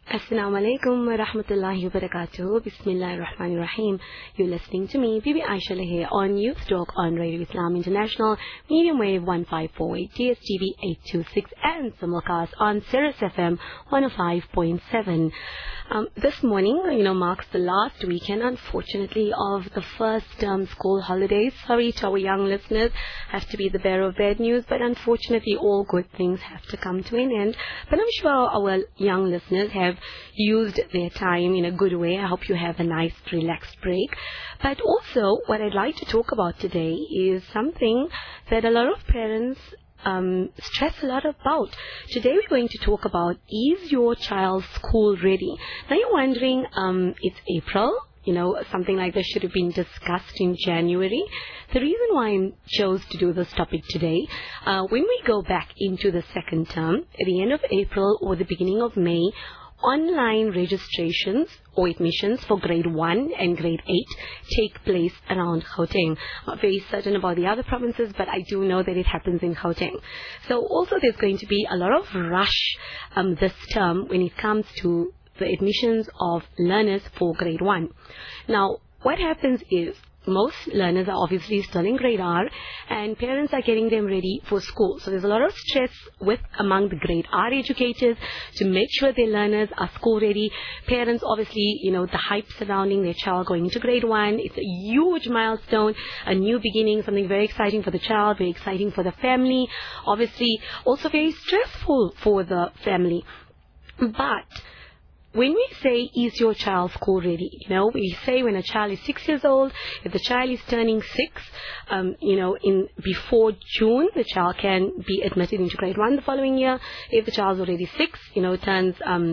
Assalamu alaikum wa rahmatullahi wa barakatuh. Bismillahir Rahmanir Rahim. You're listening to me, Bibi Aisha Lahir, on Youth Talk on Radio Islam International, medium wave 1548, DSTV 826, and simulcast on Sirius FM 105.7. This morning, marks the last weekend, unfortunately, of the first school holidays. Sorry to our young listeners, have to be the bearer of bad news, but unfortunately, all good things have to come to an end. But I'm sure our young listeners have used their time in a good way. I hope you have a nice, relaxed break. But also, what I'd like to talk about today is something that a lot of parents stress a lot about. Today we're going to talk about, is your child school ready? Now you're wondering, it's April, something like this should have been discussed in January. The reason why I chose to do this topic today, when we go back into the second term, at the end of April or the beginning of May, online registrations or admissions for grade 1 and grade 8 take place around Gauteng. I'm not very certain about the other provinces, but I do know that it happens in Gauteng. So also there's going to be a lot of rush this term when it comes to the admissions of learners for grade 1. Now, what happens is, most learners are obviously still in grade R, and parents are getting them ready for school. So there's a lot of stress among the grade R educators to make sure their learners are school ready. Parents, obviously, the hype surrounding their child going into grade 1. It's a huge milestone, a new beginning, something very exciting for the child, very exciting for the family. Obviously, also very stressful for the family. But when we say, is your child school ready? We say when a child is 6 years old, if the child is turning 6, before June, the child can be admitted into grade 1 the following year. If the child's already 6, turns,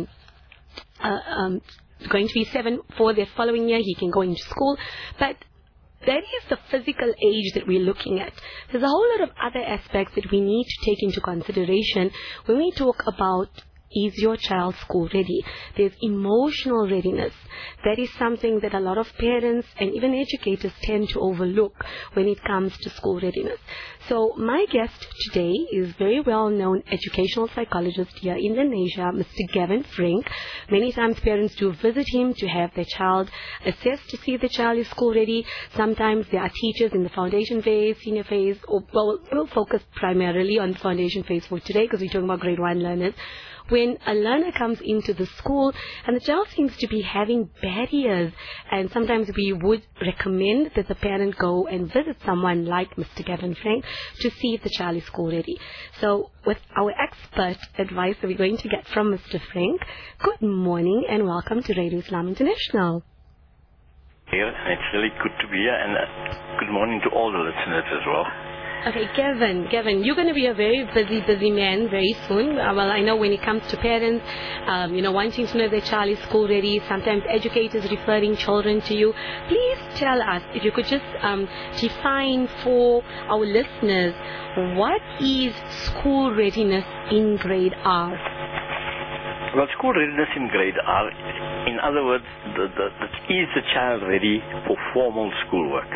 going to be 7 for the following year, he can go into school. But that is the physical age that we're looking at. There's a whole lot of other aspects that we need to take into consideration when we talk about, is your child school ready? There's emotional readiness. That is something that a lot of parents and even educators tend to overlook when it comes to school readiness. So my guest today is very well-known educational psychologist here in Indonesia, Mr. Gavin Frank. Many times parents do visit him to have their child assessed to see if the child is school ready. Sometimes there are teachers in the foundation phase, senior phase, we'll focus primarily on the foundation phase for today because we're talking about grade 1 learners. When a learner comes into the school and the child seems to be having bad ears, and sometimes we would recommend that the parent go and visit someone like Mr. Gavin Frank to see if the child is school ready. So with our expert advice that we're going to get from Mr. Frank, good morning and welcome to Radio Islam International. Here, it's really good to be here, and good morning to all the listeners as well. Okay, Gavin, you're going to be a very busy man very soon. Well, I know when it comes to parents, wanting to know if their child is school ready, sometimes educators referring children to you. Please tell us, if you could just define for our listeners, what is school readiness in grade R? Well, school readiness in grade R, in other words, is the child ready for formal schoolwork?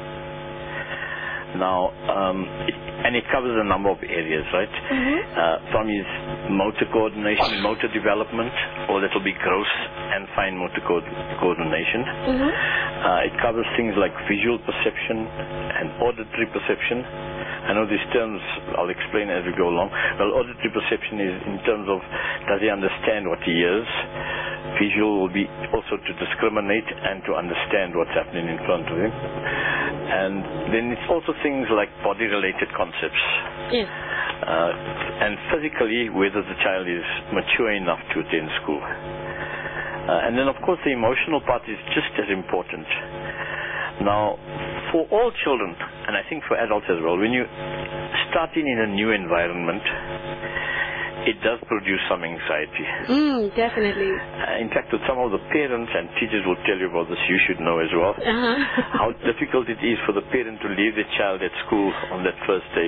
Now, it covers a number of areas, right? Mm-hmm. From his motor coordination, motor development, or that will be gross and fine motor coordination. Mm-hmm. It covers things like visual perception and auditory perception. I know these terms, I'll explain as we go along. Well, auditory perception is in terms of, does he understand what he hears? Visual will be also to discriminate and to understand what's happening in front of him. And then it's also things like body-related concepts. Yes. And physically, whether the child is mature enough to attend school. And then, of course, the emotional part is just as important. Now, for all children, and I think for adults as well, when you starting in a new environment, it does produce some anxiety. Definitely. In fact, with some of the parents and teachers will tell you about this, you should know as well, how difficult it is for the parent to leave the child at school on that first day.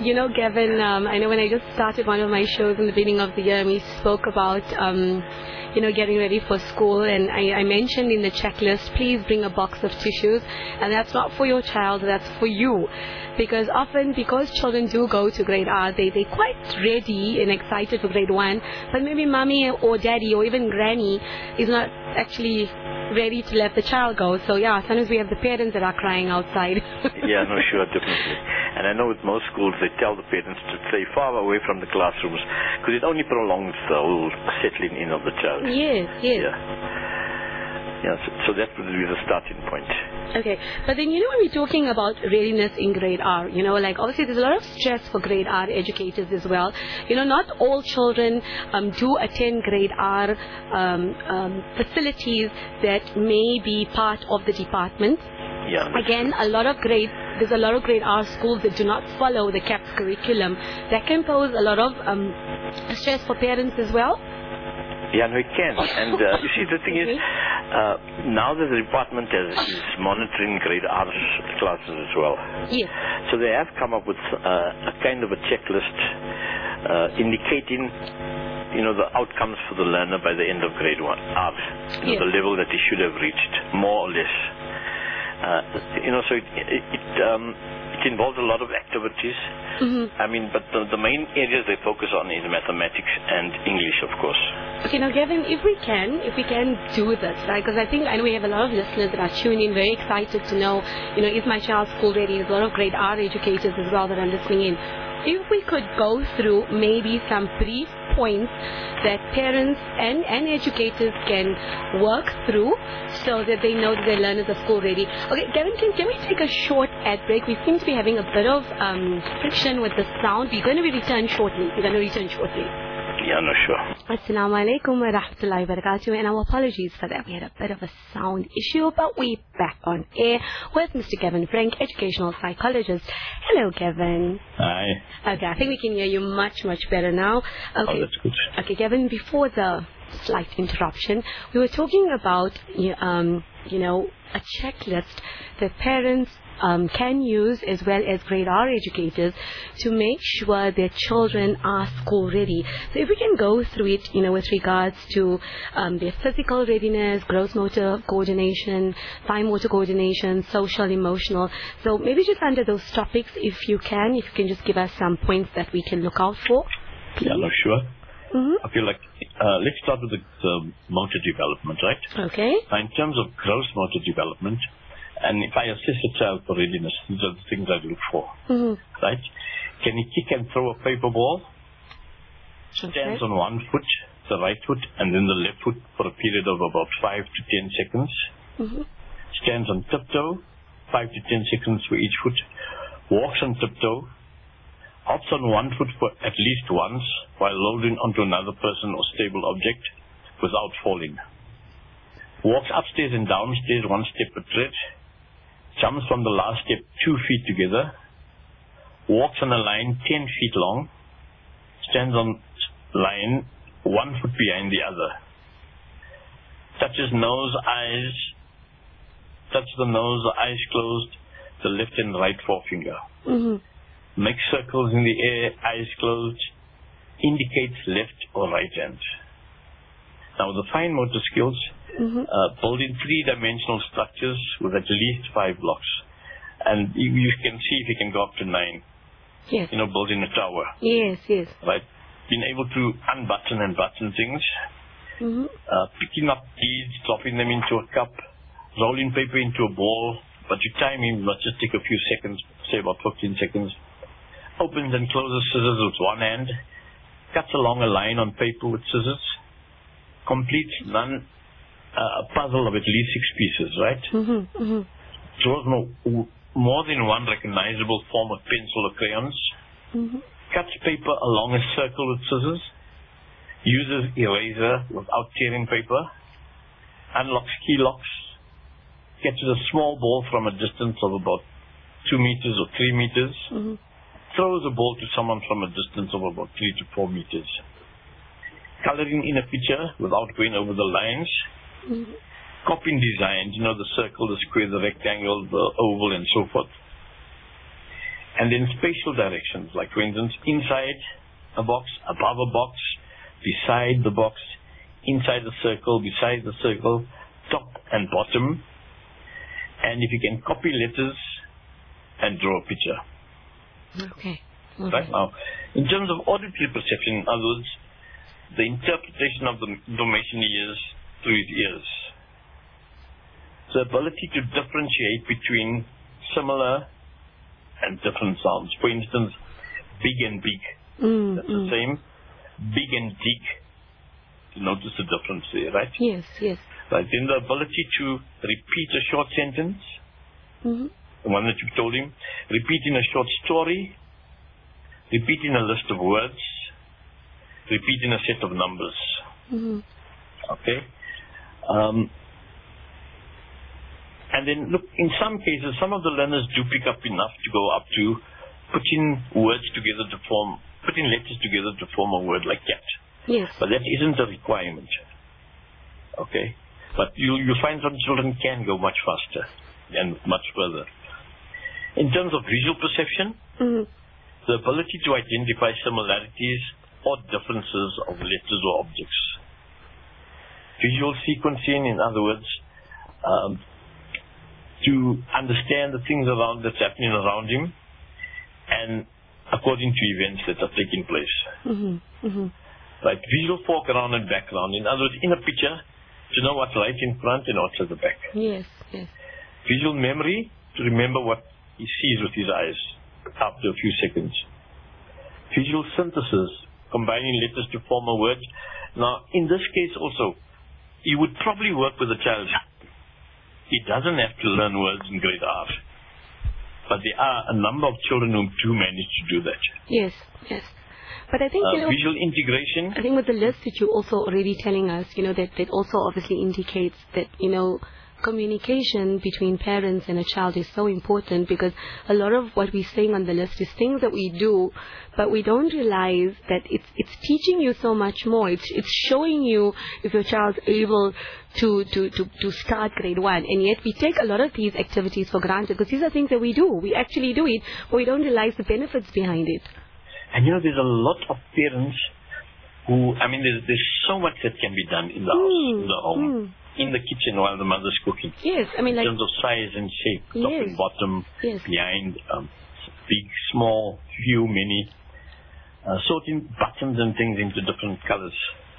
Gavin, I know when I just started one of my shows in the beginning of the year, we spoke about, getting ready for school, and I mentioned in the checklist, please bring a box of tissues, and that's not for your child, that's for you. Because often, because children do go to grade R, they're quite ready and excited for grade 1, but maybe mommy or daddy or even granny is not actually ready to let the child go. So yeah, sometimes we have the parents that are crying outside. Yeah, no, sure, definitely. And I know with most schools they tell the parents to stay far away from the classrooms because it only prolongs the whole settling in of the child. Yes, yes. Yeah, so that would be the starting point. Okay, but then when we're talking about readiness in grade R, like obviously there's a lot of stress for grade R educators as well. Not all children do attend grade R facilities that may be part of the department. Yeah. Again, there's a lot of grade R schools that do not follow the CAPS curriculum. That can pose a lot of stress for parents as well. Yeah, no, it can. And you see, the thing is, now that the department is monitoring grade R classes as well. Yes. So they have come up with a kind of a checklist indicating, the outcomes for the learner by the end of grade 1 R, yes. The level that he should have reached, more or less. So it involves a lot of activities. Mm-hmm. I mean, but the main areas they focus on is mathematics and English, of course. Okay, now Gavin, if we can do this, right? Because I know we have a lot of listeners that are tuning in, very excited to know, is my child school ready? There's a lot of grade R educators as well that are listening in. If we could go through maybe some brief points that parents and educators can work through so that they know that their learners are school ready. Okay, Gavin, can we take a short ad break? We seem to be having a bit of friction with the sound. We're going to return shortly. Yeah, no, sure. Assalamu alaikum wa rahmatullahi wa barakatuh, and our apologies for that. We had a bit of a sound issue, but we're back on air with Mr. Gavin Frank, educational psychologist. Hello, Gavin. Hi. Okay, I think we can hear you much, much better now. Okay. Oh, that's good. Okay, Gavin, before the slight interruption, we were talking about, a checklist that parents can use as well as grade R educators to make sure their children are school ready. So if we can go through it, with regards to their physical readiness, gross motor coordination, fine motor coordination, social, emotional. So maybe just under those topics, if you can just give us some points that we can look out for. Please. Yeah, no, sure. Mm-hmm. I feel like, let's start with the motor development, right? Okay. Now, in terms of gross motor development, and if I assess a child for readiness, these are the things I look for, right? Can he kick and throw a paper ball? Stands on one foot, the right foot, and then the left foot for a period of about 5 to 10 seconds. Mm-hmm. Stands on tiptoe, 5 to 10 seconds for each foot. Walks on tiptoe. Hops on one foot for at least once while loading onto another person or stable object without falling. Walks upstairs and downstairs one step a tread. Jumps from the last step 2 feet together. Walks on a line 10 feet long. Stands on line 1 foot behind the other. Touches nose, eyes. Touches the nose, the eyes closed, the left and right forefinger. Mm-hmm. Makes circles in the air, eyes closed. Indicates left or right hand. Now the fine motor skills, building 3-dimensional structures with at least 5 blocks. And you can see if you can go up to 9. Yes. Building a tower. Yes, yes. Right. Being able to unbutton and button things. Mm-hmm. Picking up beads, dropping them into a cup, rolling paper into a ball. But your timing must just take a few seconds, say about 15 seconds. Opens and closes scissors with one hand. Cuts along a line on paper with scissors. Completes a puzzle of at least 6 pieces, right? Mm-hmm. Mm-hmm. Draws more than one recognizable form of pencil or crayons. Mm-hmm. Cuts paper along a circle with scissors. Uses eraser without tearing paper. Unlocks key locks. Catches a small ball from a distance of about 2 meters or 3 meters. Mm-hmm. Throws a ball to someone from a distance of about 3 to 4 meters. Coloring in a picture without going over the lines. Mm-hmm. Copying designs, the circle, the square, the rectangle, the oval, and so forth. And then spatial directions, like for instance, inside a box, above a box, beside the box, inside the circle, beside the circle, top and bottom. And if you can copy letters and draw a picture. Okay. Right now, in terms of auditory perception, in other words, the interpretation of the information he hears through his ears. The ability to differentiate between similar and different sounds. For instance, big and big. That's the same. Big and dig. You notice the difference there, right? Yes, yes. Right. Then the ability to repeat a short sentence. The one that you told him. Repeating a short story. Repeating a list of words. Repeating a set of numbers. Okay. And then, look, in some cases, some of the learners do pick up enough to go up to putting words together to form, putting letters together to form a word like cat. Yes. But that isn't a requirement. Okay. But you find some children can go much faster and much further. In terms of visual perception, the ability to identify similarities or differences of letters or objects. Visual sequencing, in other words, to understand the things that's happening around him and according to events that are taking place. Like visual foreground and background. In other words, in a picture, to know what's right in front and what's at the back. Yes, yes. Visual memory, to remember what he sees with his eyes after a few seconds. Visual synthesis, combining letters to form a word. Now, in this case also, you would probably work with a child. He doesn't have to learn words in grade R. But there are a number of children who do manage to do that. Yes, yes. But I think, visual integration. I think with the list that you're also already telling us, that also obviously indicates that, communication between parents and a child is so important, because a lot of what we're saying on the list is things that we do, but we don't realize that it's teaching you so much more. It's showing you if your child's able to start grade 1, and yet we take a lot of these activities for granted, because these are things that we do. We actually do it, but we don't realize the benefits behind it. And there's a lot of parents who, there's so much that can be done in the house, in the home. In the kitchen while the mother's cooking. Yes, in terms of size and shape, top and bottom, behind, big, small, few, many, sorting buttons and things into different colors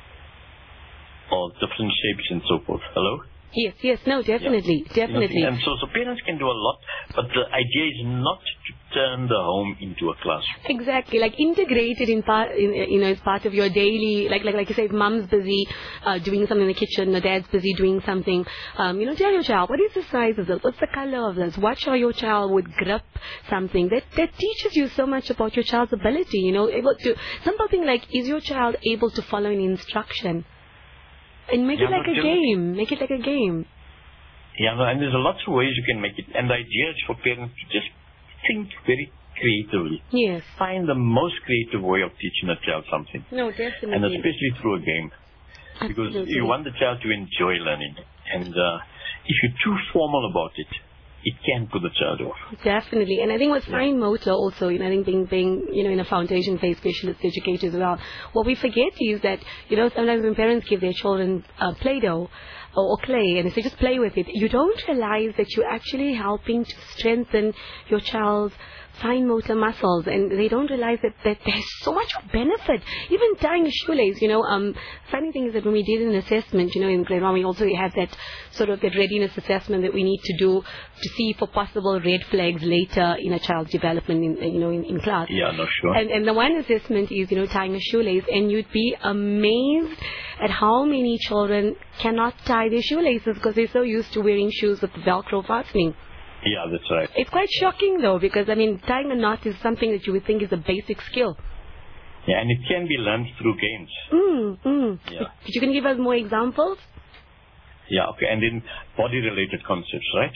or different shapes and so forth. Hello? Yes, no, definitely, definitely. And so parents can do a lot, but the idea is not to turn the home into a classroom. Exactly, like integrate it as part of your daily, like you said, mom's busy doing something in the kitchen, or dad's busy doing something. Tell your child, what is the size of this? What's the color of this? Watch how your child would grip something. That teaches you so much about your child's ability. Able to simple thing like, is your child able to follow an instruction? And make it like a game. Make it like a game. Yeah, and there's lots of ways you can make it. And the idea is for parents to just think very creatively. Yes. Find the most creative way of teaching a child something. No, definitely. And especially through a game. Because you want the child to enjoy learning. And if you're too formal about it, it can put the child off. Definitely. And I think with fine motor also, I think being, in a foundation phase specialist educator as well, what we forget is that, sometimes when parents give their children Play-Doh or clay and they say just play with it, you don't realize that you're actually helping to strengthen your child's fine motor muscles, and they don't realize that there's so much benefit. Even tying a shoelace, funny thing is that when we did an assessment, in grade 1, we also had that sort of that readiness assessment that we need to do to see for possible red flags later in a child's development in class. Yeah, no, sure. And the one assessment is, tying a shoelace, and you'd be amazed at how many children cannot tie their shoelaces because they're so used to wearing shoes with the Velcro fastening. Yeah, that's right. It's quite shocking, though, because, tying a knot is something that you would think is a basic skill. Yeah, and it can be learned through games. Yeah. But you can give us more examples? Yeah, okay. And then body-related concepts, right?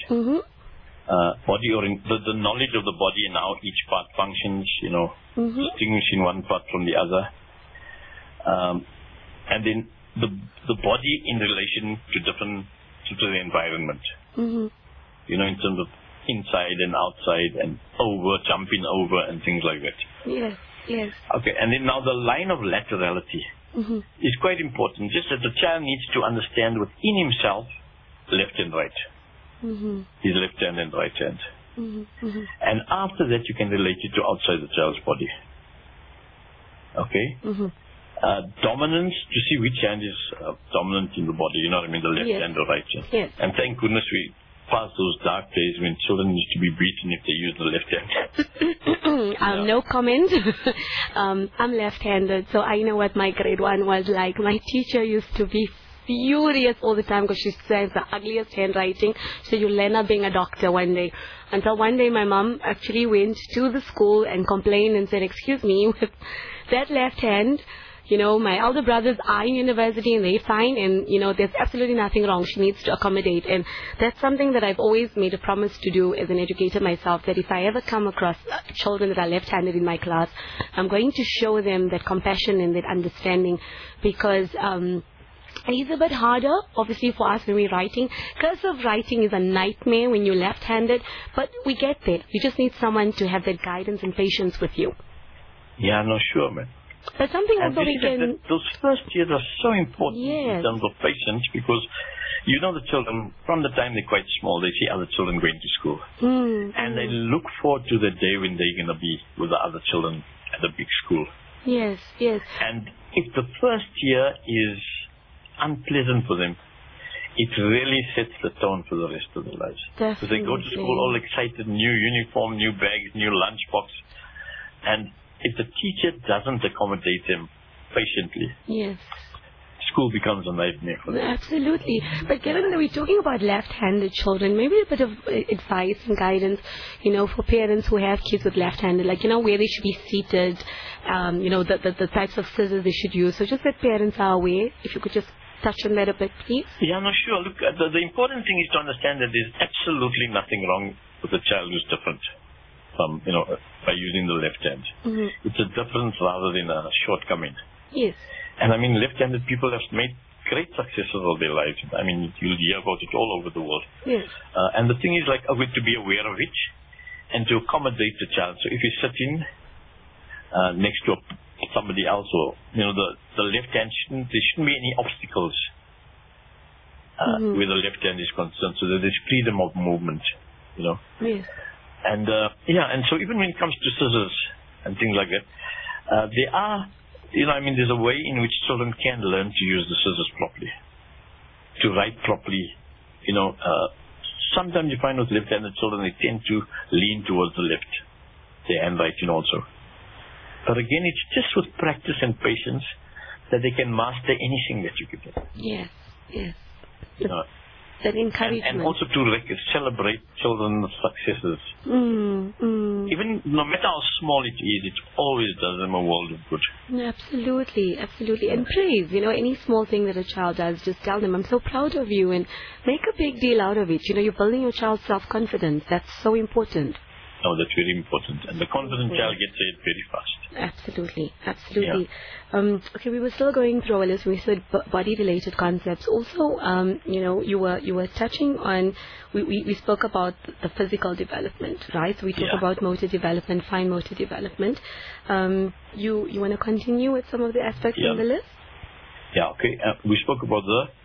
The knowledge of the body and how each part functions, distinguishing one part from the other. And then the body in relation to the environment. In terms of inside and outside and jumping over and things like that. Yes. Okay, and then now the line of laterality. is quite important. Just that the child needs to understand within himself left and right. His left hand and right hand. And after that, you can relate it to outside the child's body. Okay? Dominance, to see which hand is dominant in the body, you know what I mean, the left hand or right hand. Yes. And thank goodness we passed those dark days when children used to be beaten if they used the left hand. No comment. I'm left-handed, so I know what my grade 1 was like. My teacher used to be furious all the time because she says the ugliest handwriting. So you'll end up being a doctor one day. Until one day my mom actually went to the school and complained and said, excuse me, with that left hand, you know, my elder brothers are in university and they're fine, and, you know, there's absolutely nothing wrong. She needs to accommodate. And that's something that I've always made a promise to do as an educator myself, that if I ever come across children that are left-handed in my class, I'm going to show them that compassion and that understanding, because it is a bit harder, obviously, for us when we're writing. Cursive writing is a nightmare when you're left-handed, but we get there. You just need someone to have that guidance and patience with you. Yeah, no, sure, man. But something also we can... Those first years are so important in terms of patience, because you know the children, from the time they're quite small, they see other children going to school. And they look forward to the day when they're going to be with the other children at the big school. Yes, yes. And if the first year is unpleasant for them, it really sets the tone for the rest of their lives. Definitely. So they go to school all excited, new uniform, new bags, new lunchbox, and if the teacher doesn't accommodate them patiently, school becomes a nightmare for them. Absolutely. But given that we're talking about left-handed children, maybe a bit of advice and guidance, you know, for parents who have kids with left-handed, like, you know, where they should be seated, you know, the types of scissors they should use. So just that parents are aware. If you could just touch on that a bit, please. Yeah, no, sure. Look, the important thing is to understand that there's absolutely nothing wrong with a child who's different. You know, by using the left hand. It's a difference rather than a shortcoming. Yes. And I mean, left-handed people have made great successes of their lives. I mean, you'll hear about it all over the world. Yes. And the thing is, like, to be aware of it and to accommodate the child. So if you sit in next to somebody else, or, you know, the left hand, there shouldn't be any obstacles where the left hand is concerned, so that there's freedom of movement, you know. Yes. And and so even when it comes to scissors and things like that, there are, you know, I mean, there's a way in which children can learn to use the scissors properly, to write properly. You know, sometimes you find with left-handed children, they tend to lean towards the left, their handwriting also. But again, it's just with practice and patience that they can master anything that you give them. Yes, yes. You know, that encouragement. And also to celebrate children's successes. Even no matter how small it is, it always does them a world of good. Absolutely, absolutely. And praise, you know, any small thing that a child does, just tell them, I'm so proud of you, and make a big deal out of it. You know, you're building your child's self-confidence. That's so important. Oh, that's very important. And the confident child gets it very fast. Absolutely, absolutely. Yeah. Okay, we were still going through our list. We said body-related concepts. Also, you know, you were touching on. We spoke about the physical development, right? So we talk about motor development, fine motor development. You want to continue with some of the aspects in the list? Yeah. Okay. We spoke about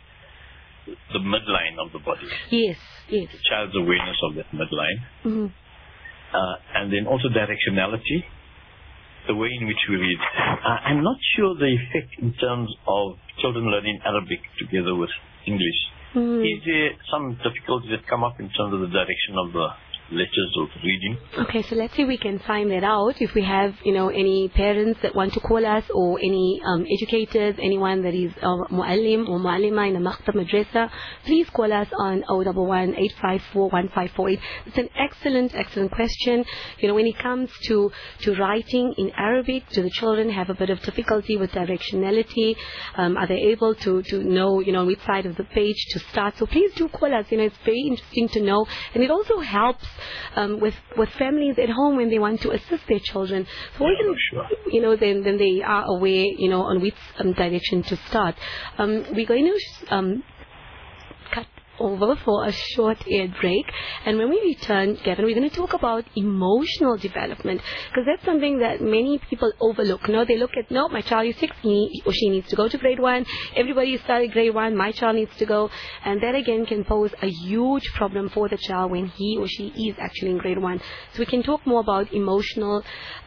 the midline of the body. Yes. Yes. The child's awareness of that midline. And then also directionality, the way in which we read. I'm not sure the effect in terms of children learning Arabic together with English. Is there some difficulties that come up in terms of the direction of the letters of reading? Okay, so let's see if we can find that out. If we have, you know, any parents that want to call us, or any educators, anyone that is mu'allim or mu'allima in a maktab madrasa, please call us on 011-854-1548. It's an excellent question. You know, when it comes to writing in Arabic, do the children have a bit of difficulty with directionality? Are they able to know, you know, which side of the page to start? So please do call us. You know, it's very interesting to know, and it also helps with families at home when they want to assist their children. So you know, then they are aware, you know, on which direction to start. We're going to cut over for a short ad break. And when we return, Kevin, we're going to talk about emotional development, because that's something that many people overlook. No, they look at, no, my child is 6, he or she needs to go to grade 1. Everybody is starting grade 1, my child needs to go. And that again can pose a huge problem for the child when he or she is actually in grade 1. So we can talk more about emotional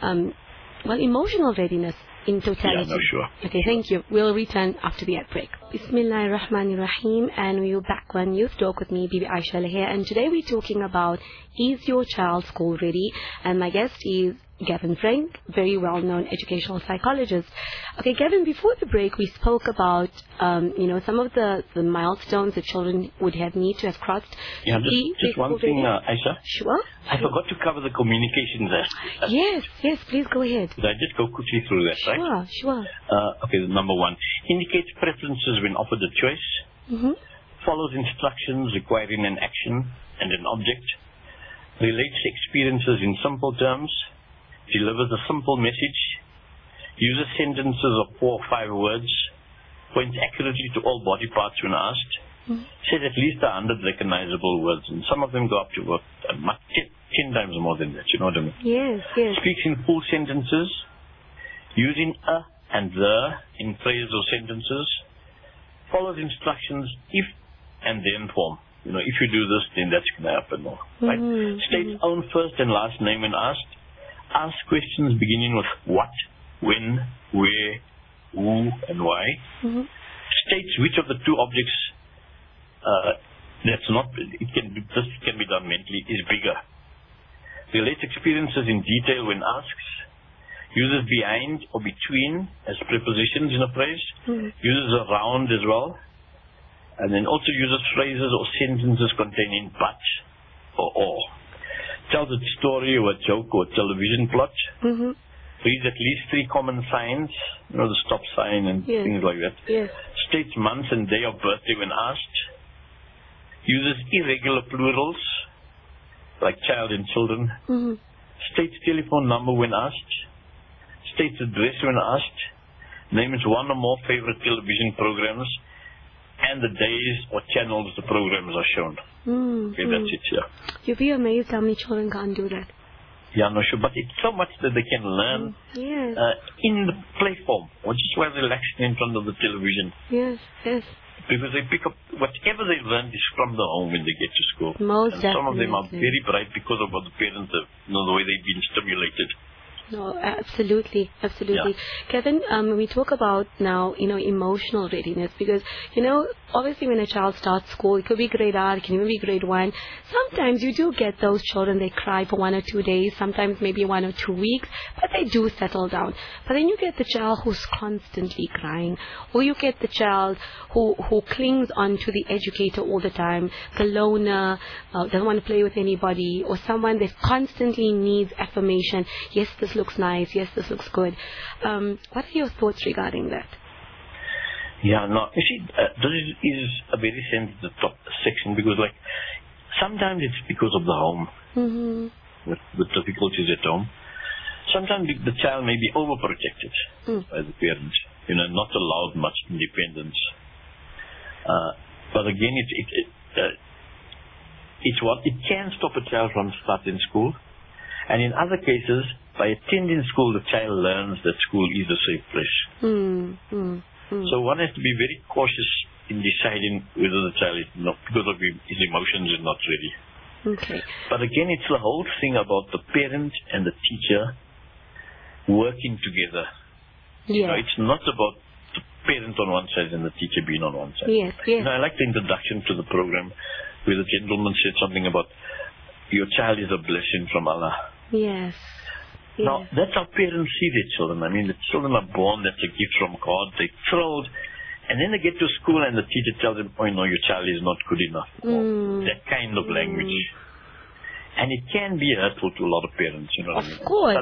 readiness in totality. Yeah, no, sure. Okay, thank you. We'll return after the ad break. Bismillahir Rahmanir Rahim, and we're back on Youth Talk with me, Bibi Aisha Lahir, and today we're talking about, is your child school ready? And my guest is Gavin Frank, very well-known educational psychologist. Okay, Gavin, before the break, we spoke about, some of the milestones that children would need to have crossed. Yeah, just one thing, Aisha. Sure. I forgot to cover the communications aspect. Yes, please go ahead. Did I just go quickly through that, right? Sure. Okay, number 1. Indicates preferences when offered a choice. Mm-hmm. Follows instructions requiring an action and an object. Relates experiences in simple terms. Delivers a simple message, uses sentences of 4 or 5 words, points accurately to all body parts when asked, says at least 100 recognizable words, and some of them go up to 10 times more than that, you know what I mean? Yes. Speaks in full sentences, using a and the in phrases or sentences, follows instructions if and then form. You know, if you do this, then that's going to happen, right? States own first and last name when asked. Ask questions beginning with what, when, where, who, and why. States which of the 2 objects this can be done mentally, is bigger. Relates experiences in detail when asks. Uses behind or between as prepositions in a phrase. Uses around as well. And then also uses phrases or sentences containing but or. Tells a story or a joke or a television plot. Reads at least 3 common signs, the stop sign and things like that. States month and day of birthday when asked. Uses irregular plurals, like child and children. States telephone number when asked. States address when asked. Names 1 or more favorite television programs and the days or channels the programs are shown. Okay, that's it, You'll be amazed how many children can't do that. Yeah, no, sure. But it's so much that they can learn in the play form, or just while relaxing in front of the television. Yes. Because they pick up whatever they learn is from the home when they get to school. Most definitely. Some of them are very bright because of what the parents have, the way they've been stimulated. No, absolutely. Yeah. Kevin, we talk about now, emotional readiness, because, obviously when a child starts school, it could be grade R, it can even be grade 1. Sometimes you do get those children, they cry for 1 or 2 days, sometimes maybe 1 or 2 weeks, but they do settle down. But then you get the child who's constantly crying, or you get the child who clings on to the educator all the time, the loner, doesn't want to play with anybody, or someone that constantly needs affirmation. Yes, this looks nice. Yes, this looks good. What are your thoughts regarding that? Yeah, no, you see, this is a very sensitive section, because, sometimes it's because of the home, with difficulties at home. Sometimes the child may be overprotected by the parents, not allowed much independence. But again, it can stop a child from starting school. And in other cases, by attending school, the child learns that school is a safe place. So one has to be very cautious in deciding whether the child is not, because of his emotions, is not ready. Okay. But again, it's the whole thing about the parent and the teacher working together. Yeah. It's not about the parent on one side and the teacher being on one side. Yes. I like the introduction to the program where the gentleman said something about your child is a blessing from Allah. Yes. Now, that's how parents see their children. I mean, the children are born, that's a gift from God. They're thrilled. And then they get to school and the teacher tells them, oh, no, your child is not good enough. That kind of language. And it can be hurtful to a lot of parents, what I mean? Of course.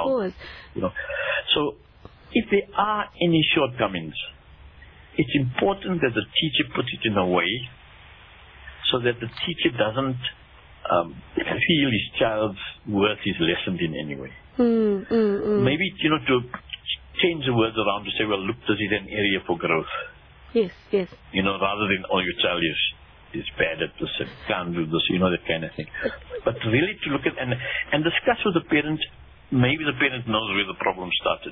So, if there are any shortcomings, it's important that the teacher puts it in a way so that the teacher doesn't feel his child's worth is lessened in any way. Maybe, to change the words around to say, well, look, this is an area for growth. Yes. Rather than, oh, your child is is bad at this, and can't do this, that kind of thing. But really to look at and discuss with the parent. Maybe the parent knows where the problem started.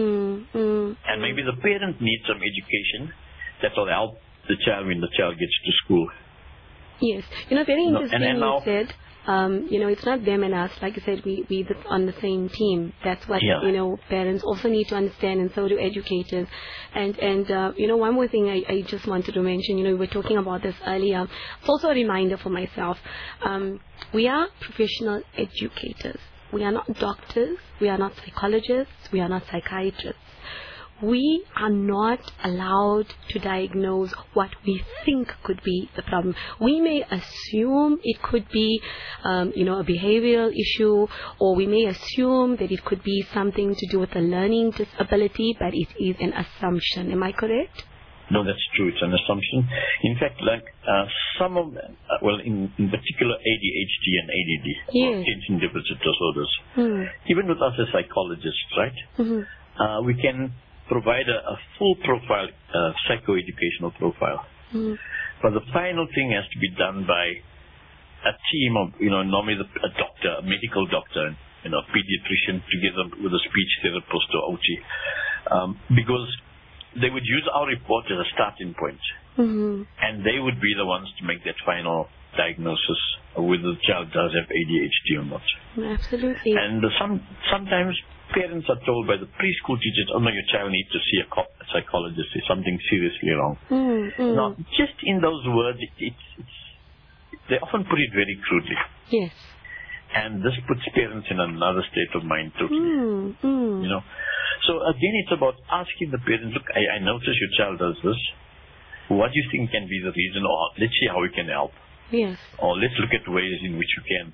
And maybe the parent needs some education that will help the child when the child gets to school. Yes. Very interesting you said, it's not them and us. Like you said, we on the same team. That's what, parents also need to understand, and so do educators. And one more thing I just wanted to mention, we were talking about this earlier. It's also a reminder for myself. We are professional educators. We are not doctors, we are not psychologists, we are not psychiatrists. We are not allowed to diagnose what we think could be the problem. We may assume it could be, a behavioral issue, or we may assume that it could be something to do with a learning disability, but it is an assumption. Am I correct? No, that's true. It's an assumption. In fact, some of them, in particular ADHD and ADD, attention deficit disorders, even with us as psychologists, right, we can provide a full profile, psychoeducational profile. But the final thing has to be done by a team of, normally a doctor, a medical doctor, a pediatrician together with a speech therapist or OT, because they would use our report as a starting point. And they would be the ones to make that final diagnosis of whether the child does have ADHD or not. Absolutely. And sometimes parents are told by the preschool teachers, oh no, your child needs to see a psychologist, there's something seriously wrong. Now, just in those words, they often put it very crudely. Yes. And this puts parents in another state of mind totally. So again, it's about asking the parents, look, I notice your child does this. What do you think can be the reason? Or let's see how we can help. Yes. Or let's look at ways in which we can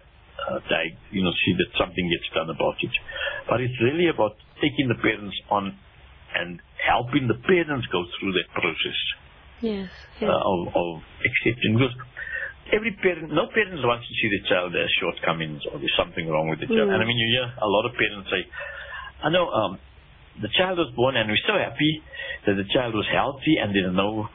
see that something gets done about it. But it's really about taking the parents on and helping the parents go through that process. Yes. Of accepting. Because no parent wants to see the child has shortcomings or there's something wrong with the child. And I mean, you hear a lot of parents say, I know, the child was born and we're so happy that the child was healthy and there's no,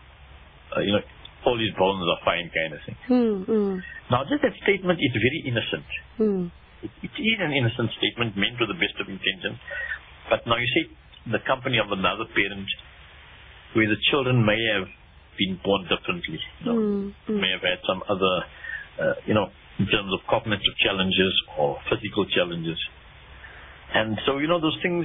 all his bones are fine kind of thing. Now, just that statement is very innocent. It is an innocent statement meant with the best of intentions. But now you say the company of another parent where the children may have been born differently, may have had some other, in terms of cognitive challenges or physical challenges. And so, those things,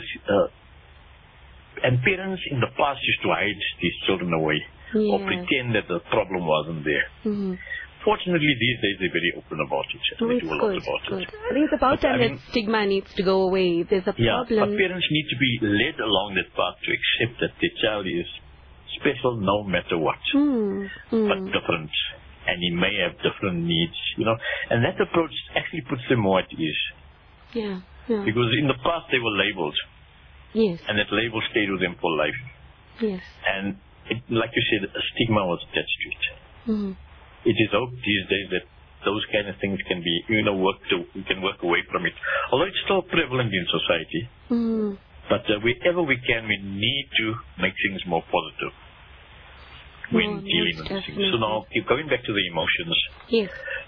and parents in the past used to hide these children away or pretend that the problem wasn't there. Fortunately, these days they're very open about it. They do a lot about it. I think it's about time that stigma needs to go away. If there's a problem. But parents need to be led along that path to accept that their child is special no matter what, but different. And he may have different needs, And that approach actually puts them more at ease. Yeah. Because in the past they were labeled. Yes. And that label stayed with them for life. Yes. And like you said, a stigma was attached to it. It is hope these days that those kind of things can be, we can work away from it. Although it's still prevalent in society. But wherever we can, we need to make things more positive when dealing with these things. So now, going back to the emotions. Yes.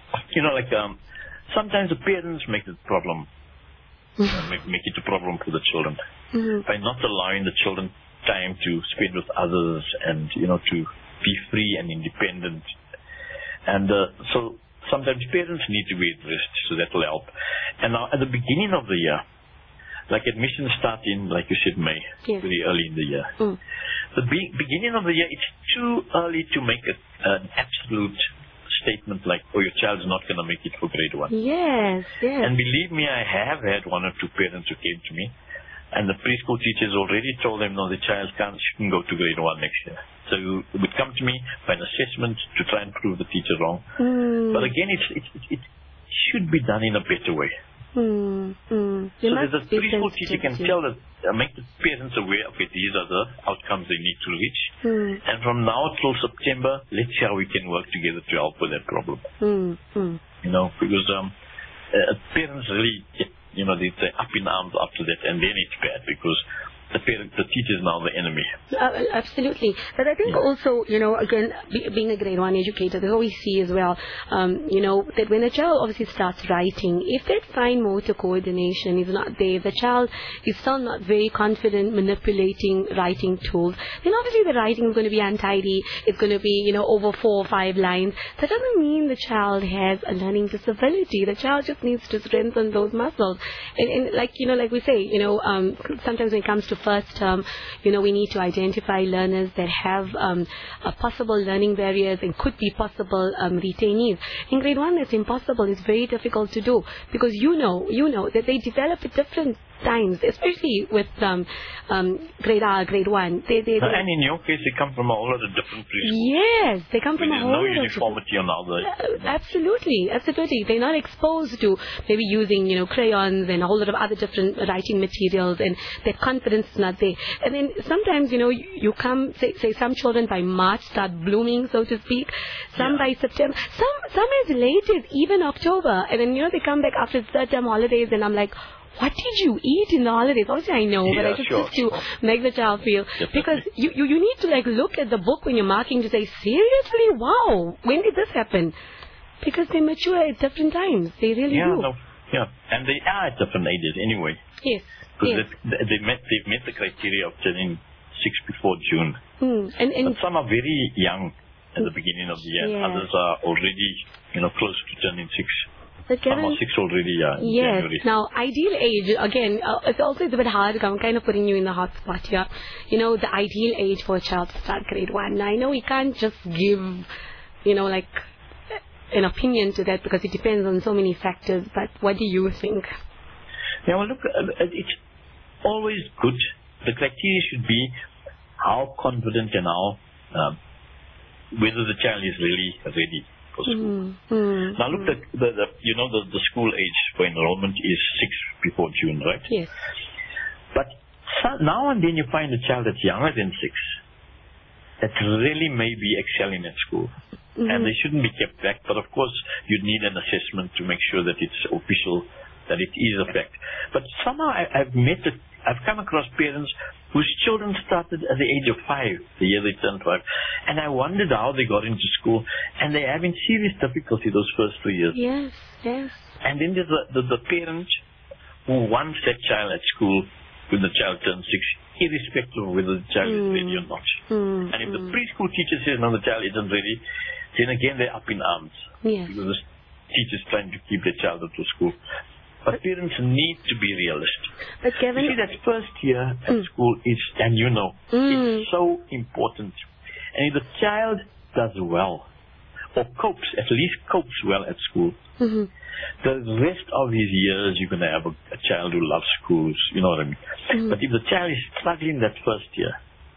Sometimes the parents make it a problem. Make it a problem for the children by not allowing the children time to spend with others and to be free and independent. And so sometimes parents need to be addressed, so that will help. And now at the beginning of the year, like admissions start in, like you said, May, very early in the year. The beginning of the year, it's too early to make an absolute statement like, oh, your child's not going to make it for grade 1. Yes. And believe me, I have had one or two parents who came to me, and the preschool teachers already told them, no, the child shouldn't go to grade 1 next year. So you would come to me for an assessment to try and prove the teacher wrong. But again, it should be done in a better way. So that the preschool teacher can tell that, make the parents aware, okay, these are the outcomes they need to reach. And from now till September, let's see how we can work together to help with that problem. Because parents really get, they're up in arms after that, and then it's bad because the teacher is now the enemy. Absolutely. But I think also, again, being a grade 1 educator, that's what we see as well, that when a child obviously starts writing, if that fine motor coordination is not there, if the child is still not very confident manipulating writing tools, then obviously the writing is going to be untidy, it's going to be, over 4 or 5 lines. That doesn't mean the child has a learning disability. The child just needs to strengthen those muscles. And like we say, sometimes when it comes to first term, we need to identify learners that have possible learning barriers and could be possible retainees. In grade 1, it's impossible. It's very difficult to do because you know that they develop at different times, especially with grade 1. And in your case, they come from a whole lot of different preschools. Yes, they come from a whole lot of... There's no uniformity on all the... Absolutely. They're not exposed to maybe using, crayons and a whole lot of other different writing materials, and their confidence is not there. And then sometimes, you come, say some children by March start blooming, so to speak, some by September, some as late as even October, and then, they come back after the third term holidays, and I'm like, what did you eat in the holidays? Obviously I know, but I just to make the child feel, because you need to look at the book when you're marking to say, seriously, wow, when did this happen? Because they mature at different times. They really do. And they are at different ages anyway. Yes. Because they've met the criteria of turning 6 before June. But some are very young at the beginning of the year. Others are already, close to turning 6. But some are 6 already, in January. Now, ideal age, again, it's a bit hard. I'm kind of putting you in the hot spot here. The ideal age for a child to start grade 1. Now, I know we can't just give, an opinion to that because it depends on so many factors, but what do you think? Yeah, well, look, it's always good. The criteria should be how confident and how, whether the child is really ready for school. Now, look, the school age for enrollment is 6 before June, right? Yes. But now and then you find a child that's younger than 6 that really may be excelling at school. And they shouldn't be kept back. But of course, you need an assessment to make sure that it's official, that it is a fact. But somehow I've come across parents whose children started at the age of 5, the year they turned 5. And I wondered how they got into school. And they're having serious difficulty those first 2 years. Yes. And then there's the parent who wants that child at school when the child turns 6, irrespective of whether the child is ready or not. And if the preschool teacher says, no, the child isn't ready, then again they're up in arms. Yes. Because the teacher's trying to keep their child to school. But parents need to be realistic. But Kevin, you see, that first year at school is, and it's so important. And if the child does well, or at least copes well at school, the rest of his years you're going to have a child who loves schools, you know what I mean? But if the child is struggling that first year,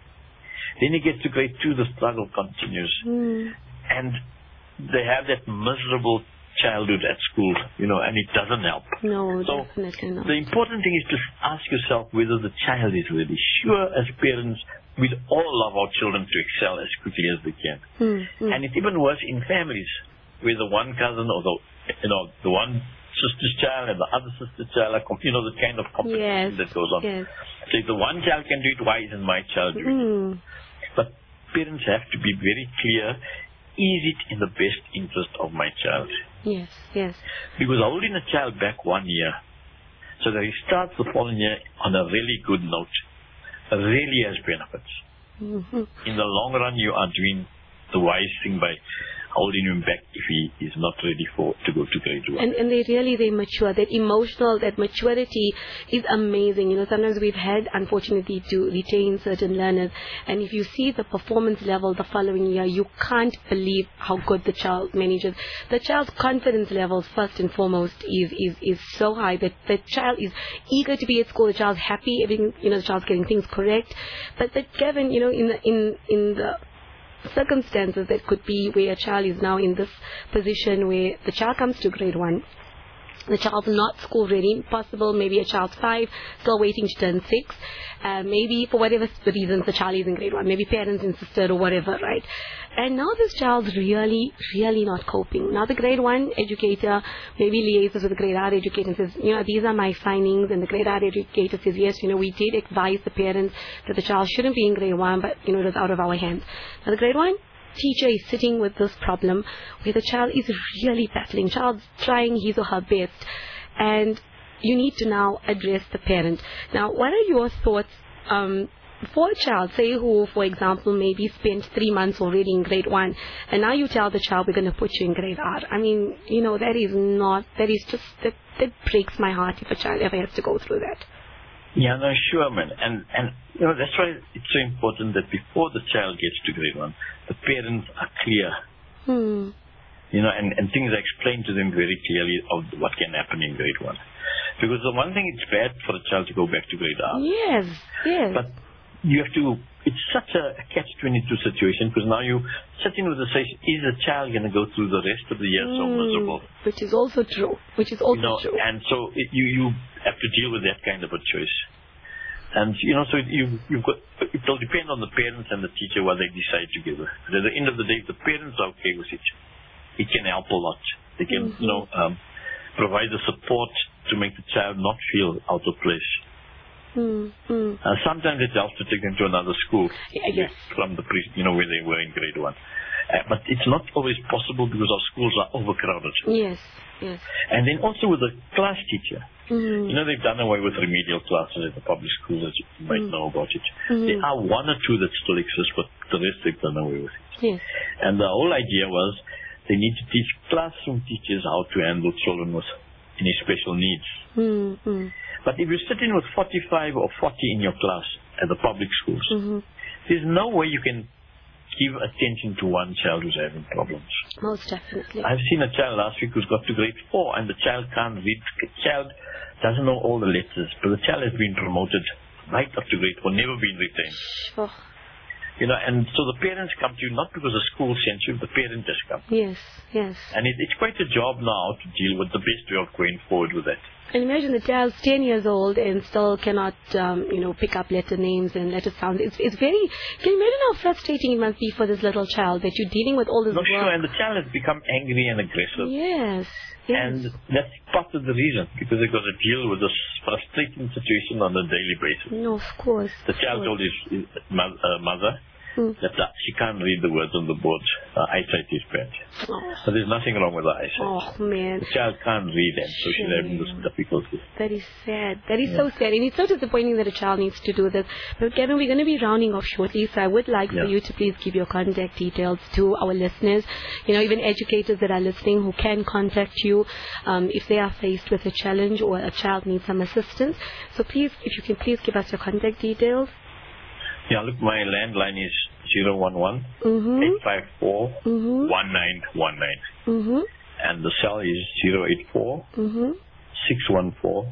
then he gets to grade 2, the struggle continues. And they have that miserable childhood at school, and it doesn't help. No, so definitely not. The important thing is to ask yourself whether the child is ready. Sure, as parents, we'd all love our children to excel as quickly as they can. And it's even worse in families, where the one cousin or the one sister's child and the other sister's child are, the kind of competition that goes on. Yes. So if the one child can do it, why isn't my child doing it? But parents have to be very clear, is it in the best interest of my child? Yes. Because holding a child back 1 year so that he starts the following year on a really good note really has benefits. In the long run, you are doing the wise thing by holding him back if he is not ready to go to grade 1. And they mature. That maturity is amazing. Sometimes we've had, unfortunately, to retain certain learners, and if you see the performance level the following year, you can't believe how good the child manages. The child's confidence levels, first and foremost, is so high that the child is eager to be at school. The child's happy. The child's getting things correct. But Kevin, in the circumstances that could be where a child is now in this position where the child comes to grade 1 the child's not school ready, possible maybe a child's 5, still waiting to turn 6, maybe for whatever the reasons the child is in grade 1, maybe parents insisted or whatever, right? And now this child's really not coping. Now the grade 1 educator maybe liaises with the grade R educator and says, these are my findings, and the grade R educator says, yes, we did advise the parents that the child shouldn't be in grade 1, but it was out of our hands. Now the grade 1 teacher is sitting with this problem where the child is really battling. Child's trying his or her best, and you need to now address the parent. Now, what are your thoughts for a child, say who, for example, maybe spent 3 months already in grade 1, and now you tell the child we're going to put you in grade R? I mean, that breaks my heart if a child ever has to go through that. Yeah, no, sure, man. And that's why it's so important that before the child gets to grade 1, the parents are clear. And things are explained to them very clearly of what can happen in grade 1. Because the one thing, it's bad for a child to go back to grade R. Yes. But you have to, it's such a catch-22 situation, because now you sitting with the situation, is the child going to go through the rest of the year so miserable? Which is also true. True. And so you have to deal with that kind of a choice. And, so you've got, it'll depend on the parents and the teacher what they decide together. But at the end of the day, if the parents are okay with it can help a lot. They can, provide the support to make the child not feel out of place. Sometimes it helps to take them to another school from the where they were in grade 1. But it's not always possible because our schools are overcrowded. Yes. And then also with the class teacher. They've done away with remedial classes at the public schools, as you might know about it. There are 1 or 2 that still exist, but the rest they've done away with it. Yes. And the whole idea was they need to teach classroom teachers how to handle children with any special needs. But if you're sitting with 45 or 40 in your class at the public schools, there's no way you can give attention to one child who's having problems. Most definitely. I've seen a child last week who's got to grade 4 and the child can't read. The child doesn't know all the letters, but the child has been promoted right up to grade 4, never been retained. And so the parents come to you not because the school sent you, the parent has come. Yes. And it's quite a job now to deal with the best way of going forward with that. And imagine the child's 10 years old and still cannot, pick up letter names and letter sounds. It's very, can you imagine how frustrating it must be for this little child that you're dealing with all this work? Sure, and the child has become angry and aggressive. Yes. And that's part of the reason, because they've got to deal with this frustrating situation on a daily basis. No, of course. The child told his mother that she can't read the words on the board. Her eyesight is bad. So there's nothing wrong with her eyesight. Oh, man. The child can't read them, so she's having this difficulty. That is sad. That is so sad. And it's so disappointing that a child needs to do this. But Kevin, we're going to be rounding off shortly, so I would like for you to please give your contact details to our listeners. Even educators that are listening who can contact you if they are faced with a challenge or a child needs some assistance. So please, if you can please give us your contact details. Yeah, look, my landline is 011 854 1919. And the cell is 084 614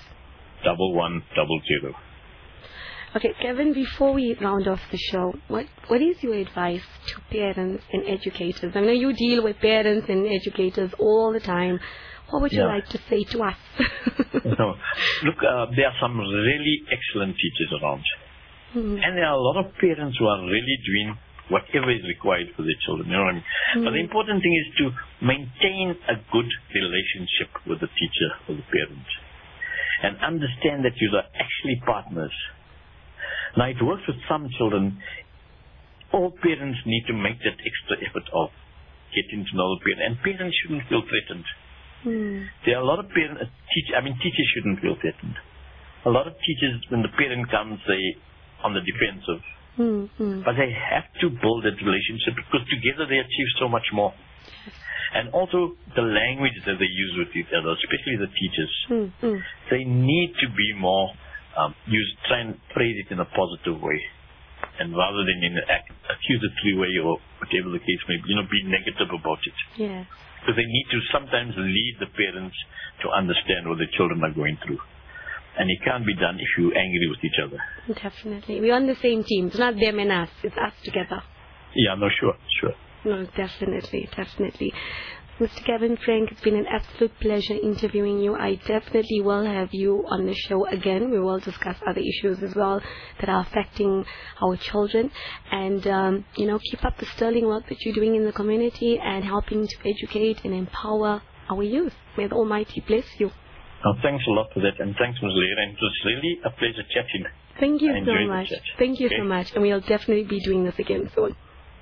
1100. Okay, Kevin, before we round off the show, what is your advice to parents and educators? I know you deal with parents and educators all the time. What would you like to say to us? Look, there are some really excellent teachers around. And there are a lot of parents who are really doing whatever is required for their children. You know what I mean? But the important thing is to maintain a good relationship with the teacher or the parent. And understand that you are actually partners. Now, it works with some children. All parents need to make that extra effort of getting to know the parent. And parents shouldn't feel threatened. There are a lot of teachers shouldn't feel threatened. A lot of teachers, when the parent comes, they on the defensive. But they have to build that relationship because together they achieve so much more. And also the language that they use with each other, especially the teachers, they need to be more, try and phrase it in a positive way. And rather than in an accusatory way or whatever the case may be, be negative about it. Yeah. Because they need to sometimes lead the parents to understand what the children are going through. And it can't be done if you're angry with each other. Definitely. We're on the same team. It's not them and us. It's us together. Yeah, no, sure. No, definitely. Mr. Kevin Frank, it's been an absolute pleasure interviewing you. I definitely will have you on the show again. We will discuss other issues as well that are affecting our children. And, keep up the sterling work that you're doing in the community and helping to educate and empower our youth. May the Almighty bless you. Oh, thanks a lot for that, and thanks, Ms. Leah. And it was really a pleasure chatting. Thank you so much. Thank you so much. And we'll definitely be doing this again soon.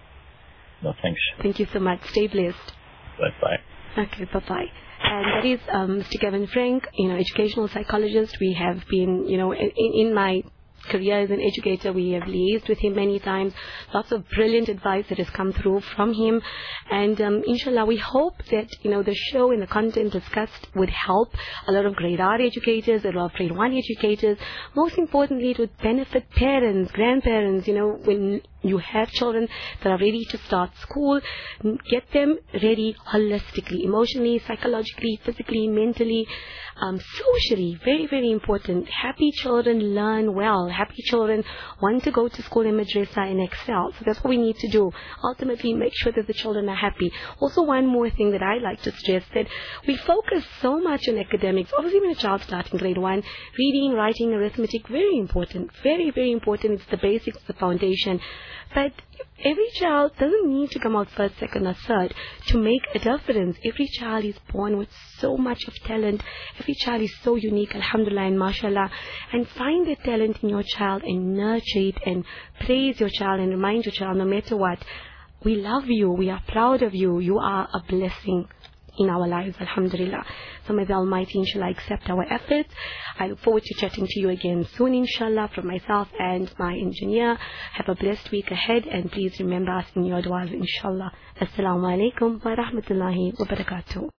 No, thanks. Thank you so much. Stay blessed. Bye-bye. Okay, bye-bye. And that is Mr. Kevin Frank, educational psychologist. We have been, in my career as an educator, we have liaised with him many times. Lots of brilliant advice that has come through from him. And inshallah, we hope that, the show and the content discussed would help a lot of grade R educators, a lot of grade 1 educators. Most importantly, it would benefit parents, grandparents, when you have children that are ready to start school, get them ready holistically, emotionally, psychologically, physically, mentally, socially. Very, very important. Happy children learn well. Happy children want to go to school in madrasa and excel. So that's what we need to do. Ultimately, make sure that the children are happy. Also, one more thing that I like to stress, that we focus so much on academics. Obviously, when a child starts in grade 1, reading, writing, arithmetic, very important. Very, very important. It's the basics, the foundation. But every child doesn't need to come out first, second, or third to make a difference. Every child is born with so much of talent. Every child is so unique, alhamdulillah and mashallah. And find the talent in your child and nurture it and praise your child and remind your child, no matter what, we love you, we are proud of you, you are a blessing in our lives, alhamdulillah. So may the Almighty, inshallah, accept our efforts. I look forward to chatting to you again soon, inshallah, from myself and my engineer. Have a blessed week ahead, and please remember us in your du'as, inshallah. Assalamu alaikum wa rahmatullahi wa barakatuh.